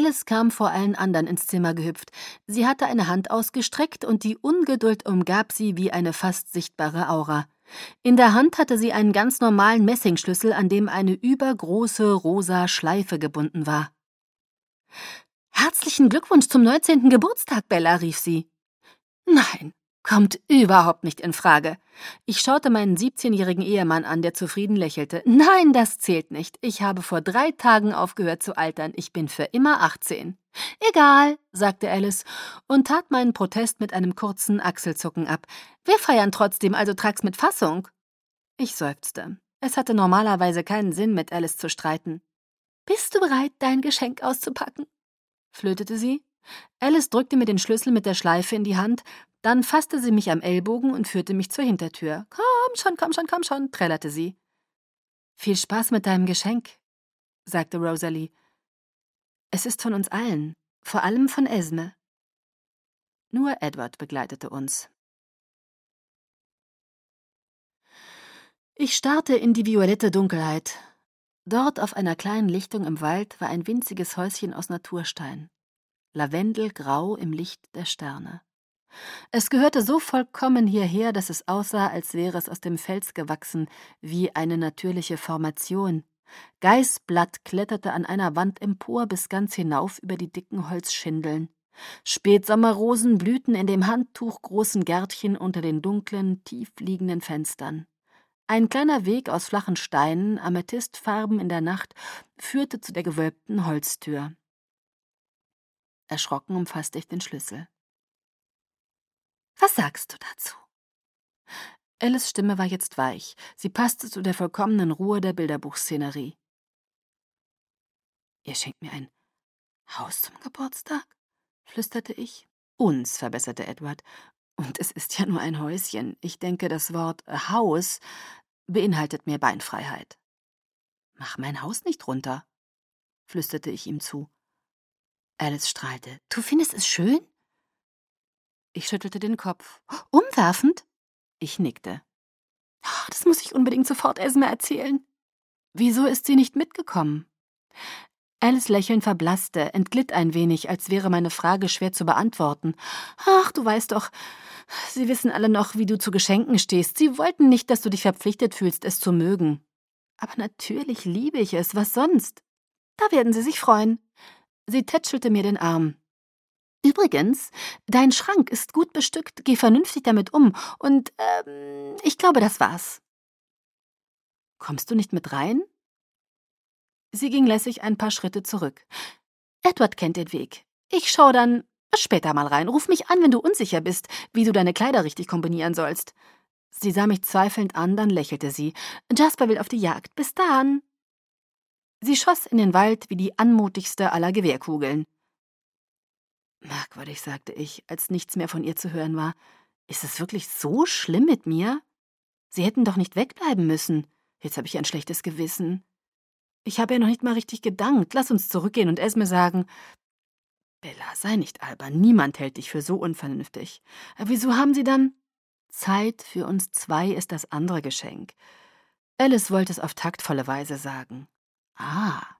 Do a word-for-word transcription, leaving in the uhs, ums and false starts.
Alice kam vor allen anderen ins Zimmer gehüpft. Sie hatte eine Hand ausgestreckt und die Ungeduld umgab sie wie eine fast sichtbare Aura. In der Hand hatte sie einen ganz normalen Messingschlüssel, an dem eine übergroße rosa Schleife gebunden war. »Herzlichen Glückwunsch zum neunzehnten Geburtstag, Bella«, rief sie. »Nein, kommt überhaupt nicht in Frage.« Ich schaute meinen siebzehnjährigen Ehemann an, der zufrieden lächelte. »Nein, das zählt nicht. Ich habe vor drei Tagen aufgehört zu altern. Ich bin für immer achtzehn.« »Egal«, sagte Alice und tat meinen Protest mit einem kurzen Achselzucken ab. »Wir feiern trotzdem, also trag's mit Fassung.« Ich seufzte. Es hatte normalerweise keinen Sinn, mit Alice zu streiten. »Bist du bereit, dein Geschenk auszupacken?« flötete sie. Alice drückte mir den Schlüssel mit der Schleife in die Hand, dann fasste sie mich am Ellbogen und führte mich zur Hintertür. »Komm schon, komm schon, komm schon«, trällerte sie. »Viel Spaß mit deinem Geschenk«, sagte Rosalie. »Es ist von uns allen, vor allem von Esme.« Nur Edward begleitete uns. Ich starrte in die violette Dunkelheit. Dort auf einer kleinen Lichtung im Wald war ein winziges Häuschen aus Naturstein. Lavendelgrau im Licht der Sterne. Es gehörte so vollkommen hierher, dass es aussah, als wäre es aus dem Fels gewachsen, wie eine natürliche Formation. Geißblatt kletterte an einer Wand empor bis ganz hinauf über die dicken Holzschindeln. Spätsommerrosen blühten in dem handtuchgroßen Gärtchen unter den dunklen, tiefliegenden Fenstern. Ein kleiner Weg aus flachen Steinen, Amethystfarben in der Nacht, führte zu der gewölbten Holztür. Erschrocken umfasste ich den Schlüssel. »Was sagst du dazu?« Alice' Stimme war jetzt weich. Sie passte zu der vollkommenen Ruhe der Bilderbuchszenerie. »Ihr schenkt mir ein Haus zum Geburtstag?«, flüsterte ich. »Uns«, verbesserte Edward. »Und es ist ja nur ein Häuschen. Ich denke, das Wort Haus beinhaltet mehr Beinfreiheit.« »Mach mein Haus nicht runter«, flüsterte ich ihm zu. Alice strahlte. »Du findest es schön?« Ich schüttelte den Kopf. »Umwerfend?« Ich nickte. »Das muss ich unbedingt sofort Esme erzählen.« »Wieso ist sie nicht mitgekommen?« Alice' Lächeln verblasste, entglitt ein wenig, als wäre meine Frage schwer zu beantworten. »Ach, du weißt doch, sie wissen alle noch, wie du zu Geschenken stehst. Sie wollten nicht, dass du dich verpflichtet fühlst, es zu mögen.« »Aber natürlich liebe ich es, was sonst?« »Da werden sie sich freuen.« Sie tätschelte mir den Arm. »Übrigens, dein Schrank ist gut bestückt, geh vernünftig damit um und, ähm, ich glaube, das war's.« »Kommst du nicht mit rein?« Sie ging lässig ein paar Schritte zurück. »Edward kennt den Weg. Ich schau dann später mal rein. Ruf mich an, wenn du unsicher bist, wie du deine Kleider richtig kombinieren sollst.« Sie sah mich zweifelnd an, dann lächelte sie. »Jasper will auf die Jagd. Bis dann.« Sie schoss in den Wald wie die anmutigste aller Gewehrkugeln. »Merkwürdig«, sagte ich, als nichts mehr von ihr zu hören war. »Ist es wirklich so schlimm mit mir? Sie hätten doch nicht wegbleiben müssen. Jetzt habe ich ein schlechtes Gewissen. Ich habe ja noch nicht mal richtig gedankt. Lass uns zurückgehen und Esme sagen, »Bella, sei nicht albern. Niemand hält dich für so unvernünftig. Aber wieso haben Sie dann?« »Zeit für uns zwei ist das andere Geschenk.« Alice wollte es auf taktvolle Weise sagen. »Ah«,